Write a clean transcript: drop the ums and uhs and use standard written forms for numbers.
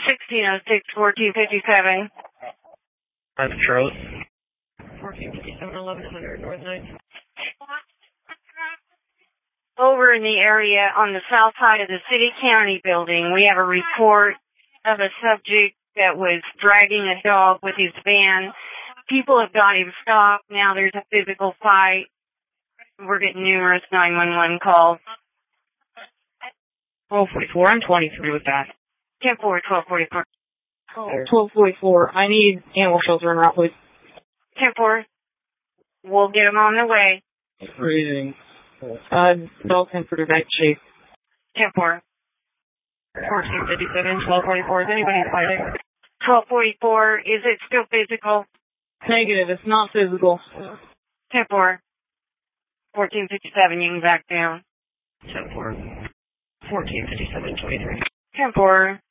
1606, 1457. Private Charlotte. 1457, 1100 North 9th. Over in the area on the south side of the city-county building, we have a report of a subject that was dragging a dog with his van. People have got him stopped. Now there's a physical fight. We're getting numerous 911 calls. 1244, I'm 23 with that. 10-4, 1244. 1244, I need animal shelter en route, please. 10-4. We'll get them on the way. Reading. Dog's in pretty bad shape. 10-4. 1457, 1244, is anybody fighting? 1244, is it still physical? Negative, it's not physical. 10-4. 1457, you can back down. 10-4. 1457, 23. 10-4.